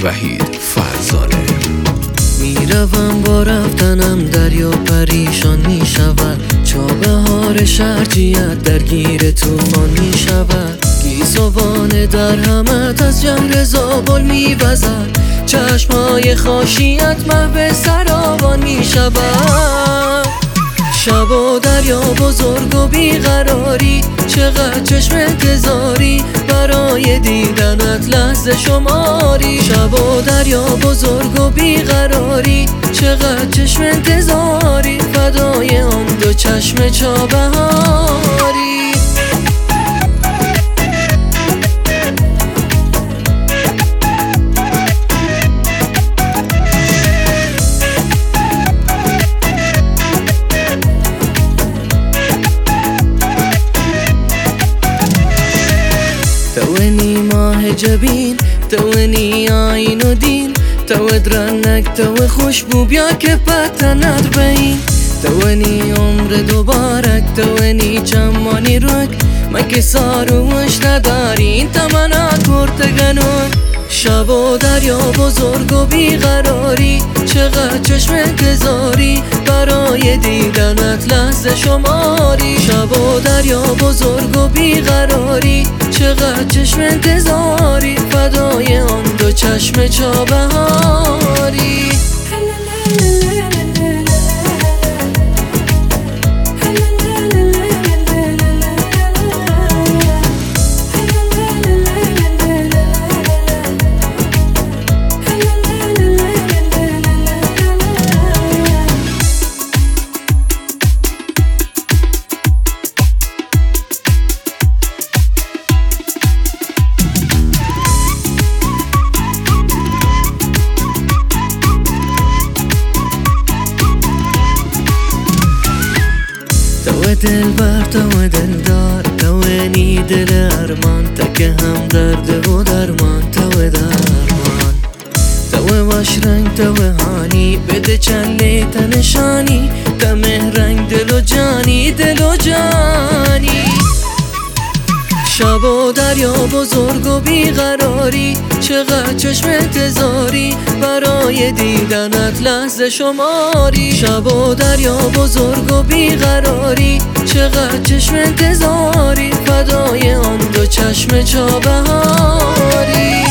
وحید فرزانه. میروم با رفتنم دریا پریشان میشود، چابهار شرجیت درگیر طوفان میشود. گیسوان در همت از جنگ زابل میوزد، چشمهای خاشیت محو سراوان میشود. شب و دریا بزرگ و بیقراری، چقدر چشم انتظاری برای دیدنت لحظه شماری. شب و دریا بزرگ و بیقراری، چقدر چشم انتظاری فدای آن دو چشم چابهاری. توانی ماه جبین، توانی آین و دین، تو درنک تو خوشبو بیا که پتنت بین. توانی عمر دوبارک، توانی چمانی رک، مکی ساروش نداری این تمنا کرتگنون. شب و دریا بزرگ و بیقراری، چقدر چشم انتظاری برای دیدنت لحظه شماری. شب و دریا بزرگ و بیقراری، چقدر چشم انتظاری فدای آن دو چشم چابهاری. تو دلبر، تو دلدار، توانی دل ارمان، تک هم درد و درمان، تو درمان. تو باش رنگ، تو هانی، بده چند لیت نشانی، تمه رنگ دل و جانی، دل و جانی. شب و دریا بزرگ و بیقراری، چقدر چشم انتظاری برای دیدنت لحظه شماری. شب و دریا بزرگ و بیقراری، چقدر چشم انتظاری فدای آن دو چشم چابهاری.